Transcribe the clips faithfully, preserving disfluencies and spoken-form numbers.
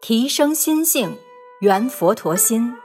提升心性，圆佛陀心。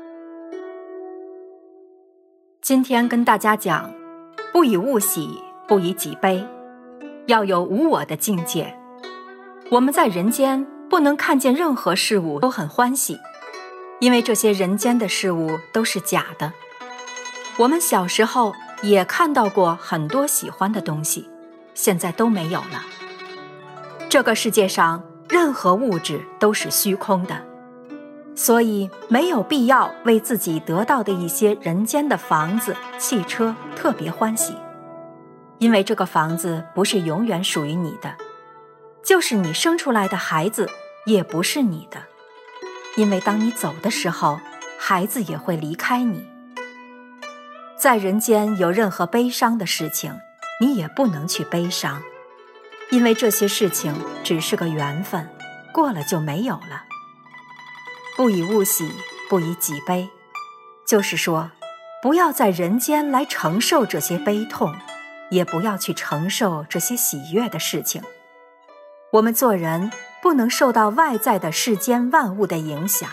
今天跟大家讲，不以物喜，不以己悲，要有无我的境界。我们在人间不能看见任何事物都很欢喜，因为这些人间的事物都是假的。我们小时候也看到过很多喜欢的东西，现在都没有了。这个世界上任何物质都是虚空的，所以没有必要为自己得到的一些人间的房子、汽车特别欢喜，因为这个房子不是永远属于你的，就是你生出来的孩子也不是你的，因为当你走的时候，孩子也会离开你。在人间有任何悲伤的事情，你也不能去悲伤，因为这些事情只是个缘分，过了就没有了。不以物喜，不以己悲，就是说，不要在人间来承受这些悲痛，也不要去承受这些喜悦的事情。我们做人不能受到外在的世间万物的影响。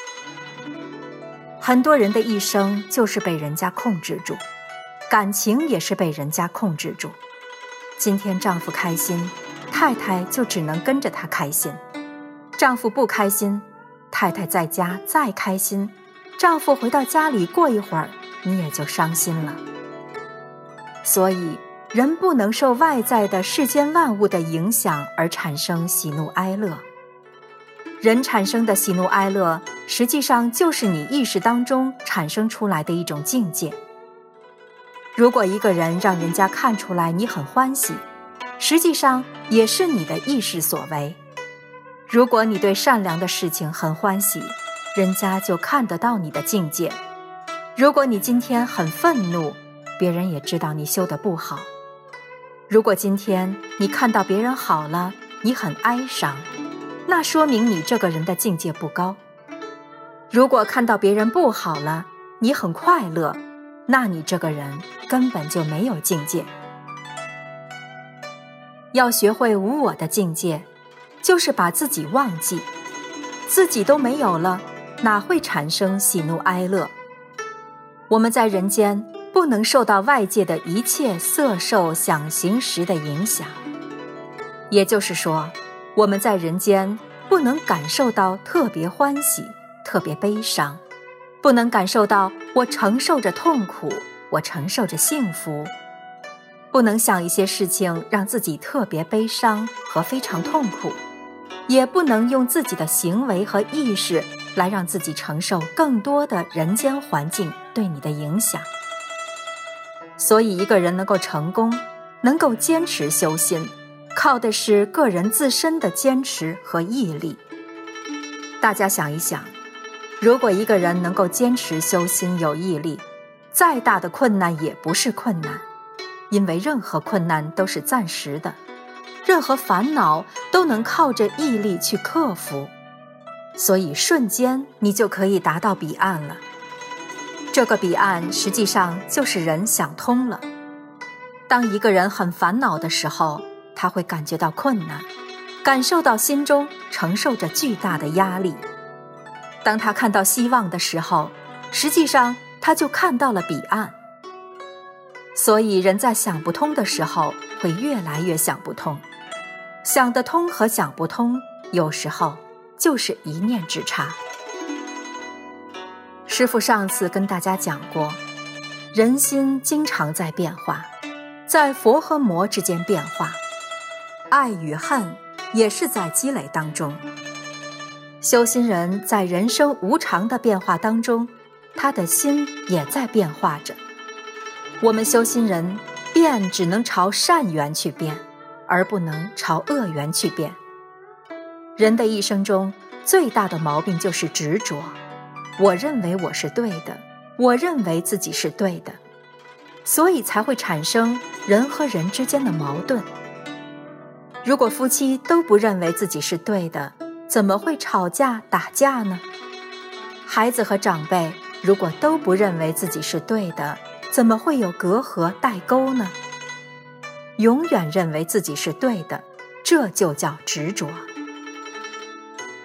很多人的一生就是被人家控制住，感情也是被人家控制住。今天丈夫开心，太太就只能跟着他开心；丈夫不开心，太太在家再开心，丈夫回到家里过一会儿，你也就伤心了。所以人不能受外在的世间万物的影响而产生喜怒哀乐。人产生的喜怒哀乐，实际上就是你意识当中产生出来的一种境界。如果一个人让人家看出来你很欢喜，实际上也是你的意识所为。如果你对善良的事情很欢喜，人家就看得到你的境界。如果你今天很愤怒，别人也知道你修得不好。如果今天你看到别人好了，你很哀伤，那说明你这个人的境界不高。如果看到别人不好了，你很快乐，那你这个人根本就没有境界。要学会无我的境界，就是把自己忘记，自己都没有了，哪会产生喜怒哀乐？我们在人间不能受到外界的一切色受想行识的影响，也就是说，我们在人间不能感受到特别欢喜，特别悲伤，不能感受到我承受着痛苦，我承受着幸福，不能想一些事情让自己特别悲伤和非常痛苦，也不能用自己的行为和意识来让自己承受更多的人间环境对你的影响。所以一个人能够成功，能够坚持修心，靠的是个人自身的坚持和毅力。大家想一想，如果一个人能够坚持修心有毅力，再大的困难也不是困难，因为任何困难都是暂时的，任何烦恼都能靠着毅力去克服，所以瞬间你就可以达到彼岸了。这个彼岸实际上就是人想通了。当一个人很烦恼的时候，他会感觉到困难，感受到心中承受着巨大的压力。当他看到希望的时候，实际上他就看到了彼岸。所以人在想不通的时候，会越来越想不通。想得通和想不通，有时候就是一念之差。师父上次跟大家讲过，人心经常在变化，在佛和魔之间变化，爱与恨也是在积累当中。修心人在人生无常的变化当中，他的心也在变化着。我们修心人变只能朝善缘去变，而不能朝恶缘去变。人的一生中最大的毛病就是执着，我认为我是对的，我认为自己是对的，所以才会产生人和人之间的矛盾。如果夫妻都不认为自己是对的，怎么会吵架打架呢？孩子和长辈如果都不认为自己是对的，怎么会有隔阂代沟呢？永远认为自己是对的，这就叫执着。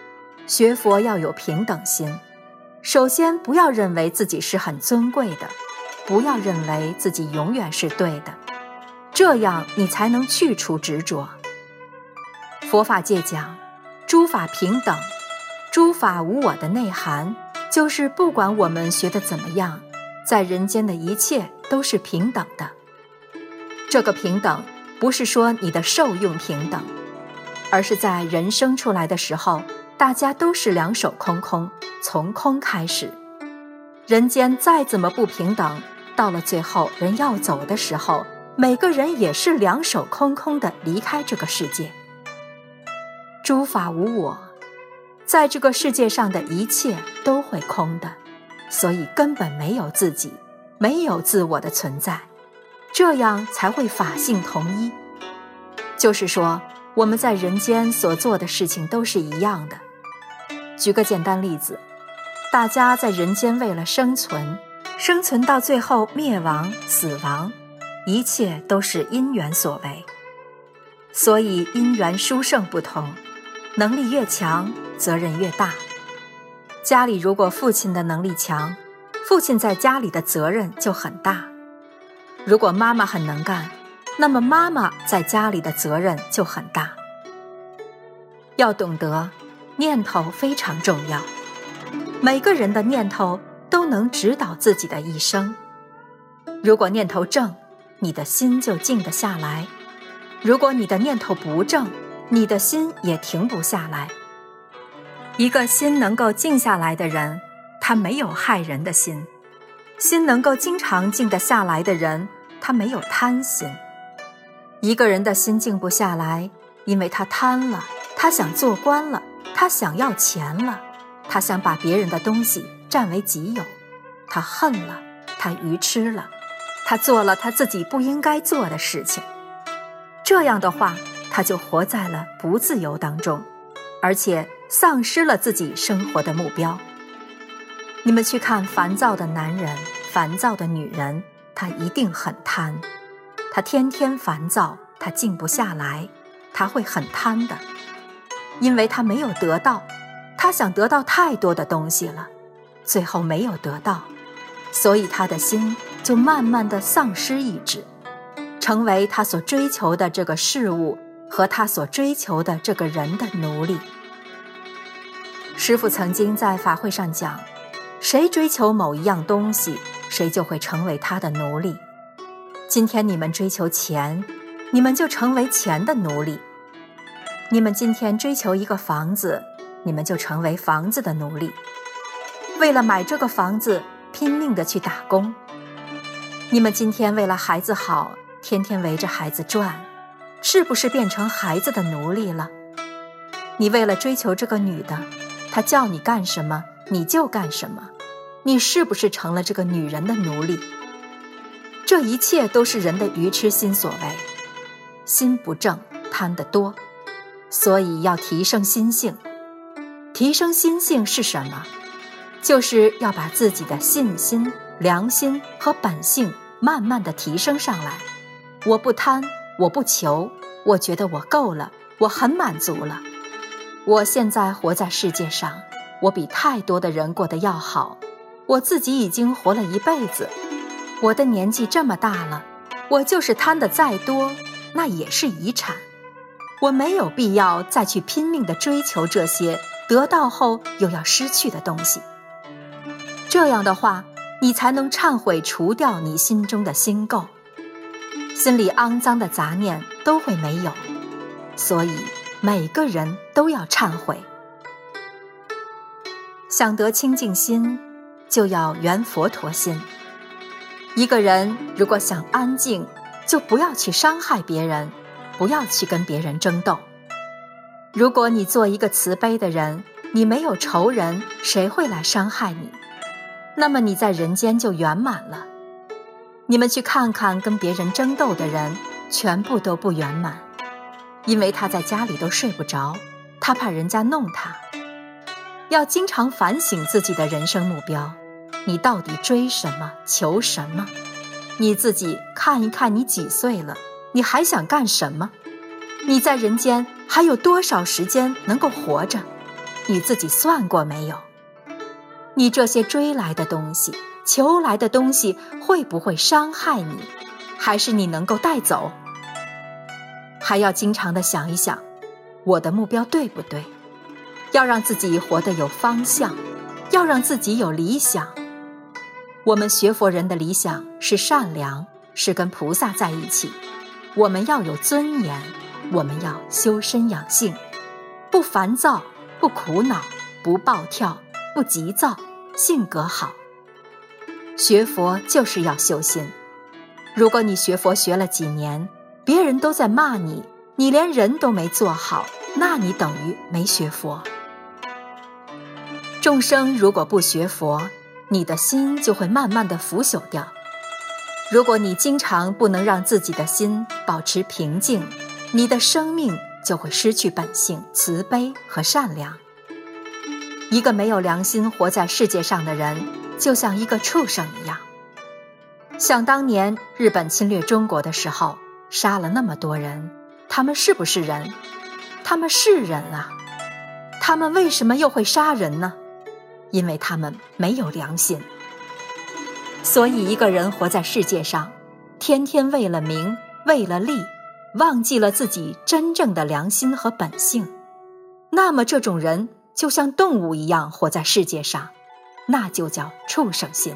学佛要有平等心，首先不要认为自己是很尊贵的，不要认为自己永远是对的，这样你才能去除执着。佛法界讲诸法平等，诸法无我的内涵，就是不管我们学得怎么样，在人间的一切都是平等的。这个平等不是说你的受用平等，而是在人生出来的时候，大家都是两手空空，从空开始。人间再怎么不平等，到了最后人要走的时候，每个人也是两手空空的离开这个世界。诸法无我，在这个世界上的一切都会空的，所以根本没有自己，没有自我的存在，这样才会法性统一。就是说，我们在人间所做的事情都是一样的。举个简单例子，大家在人间为了生存，生存到最后灭亡、死亡，一切都是因缘所为。所以因缘殊胜不同，能力越强，责任越大。家里如果父亲的能力强，父亲在家里的责任就很大。如果妈妈很能干，那么妈妈在家里的责任就很大。要懂得，念头非常重要，每个人的念头都能指导自己的一生。如果念头正，你的心就静得下来；如果你的念头不正，你的心也停不下来。一个心能够静下来的人，他没有害人的心；心能够经常静得下来的人，他没有贪心。一个人的心静不下来，因为他贪了，他想做官了，他想要钱了，他想把别人的东西占为己有，他恨了，他愚痴了，他做了他自己不应该做的事情。这样的话，他就活在了不自由当中，而且丧失了自己生活的目标。你们去看烦躁的男人，烦躁的女人，他一定很贪，他天天烦躁，他静不下来，他会很贪的。因为他没有得到，他想得到太多的东西了，最后没有得到，所以他的心就慢慢地丧失意志，成为他所追求的这个事物和他所追求的这个人的奴隶。师父曾经在法会上讲，谁追求某一样东西，谁就会成为他的奴隶。今天你们追求钱，你们就成为钱的奴隶；你们今天追求一个房子，你们就成为房子的奴隶。为了买这个房子，拼命地去打工。你们今天为了孩子好，天天围着孩子转，是不是变成孩子的奴隶了？你为了追求这个女的，她叫你干什么，你就干什么，你是不是成了这个女人的奴隶？这一切都是人的愚痴心所为，心不正，贪得多，所以要提升心性。提升心性是什么？就是要把自己的信心、良心和本性慢慢地提升上来。我不贪，我不求，我觉得我够了，我很满足了。我现在活在世界上，我比太多的人过得要好，我自己已经活了一辈子，我的年纪这么大了，我就是贪得再多，那也是遗产。我没有必要再去拼命地追求这些得到后又要失去的东西。这样的话，你才能忏悔除掉你心中的心垢，心里肮脏的杂念都会没有。所以每个人都要忏悔。想得清净心，就要圆佛陀心。一个人如果想安静，就不要去伤害别人，不要去跟别人争斗。如果你做一个慈悲的人，你没有仇人，谁会来伤害你？那么你在人间就圆满了。你们去看看跟别人争斗的人，全部都不圆满，因为他在家里都睡不着，他怕人家弄他。要经常反省自己的人生目标，你到底追什么，求什么？你自己看一看，你几岁了，你还想干什么？你在人间还有多少时间能够活着？ 你自己算过没有？你这些追来的东西，求来的东西，会不会伤害你，还是你能够带走？还要经常地想一想，我的目标对不对？要让自己活得有方向，要让自己有理想。我们学佛人的理想是善良，是跟菩萨在一起。我们要有尊严，我们要修身养性，不烦躁，不苦恼，不暴跳，不急躁，性格好。学佛就是要修心。如果你学佛学了几年，别人都在骂你，你连人都没做好，那你等于没学佛。众生如果不学佛，你的心就会慢慢地腐朽掉。如果你经常不能让自己的心保持平静，你的生命就会失去本性、慈悲和善良。一个没有良心活在世界上的人，就像一个畜生一样。想当年日本侵略中国的时候，杀了那么多人，他们是不是人？他们是人啊。他们为什么又会杀人呢？因为他们没有良心。所以一个人活在世界上，天天为了名，为了利，忘记了自己真正的良心和本性，那么这种人就像动物一样活在世界上，那就叫畜生心。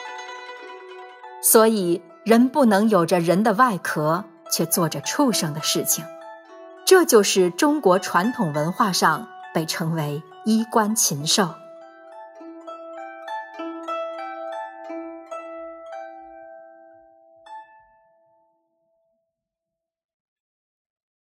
所以人不能有着人的外壳，却做着畜生的事情。这就是中国传统文化上被称为衣冠禽兽。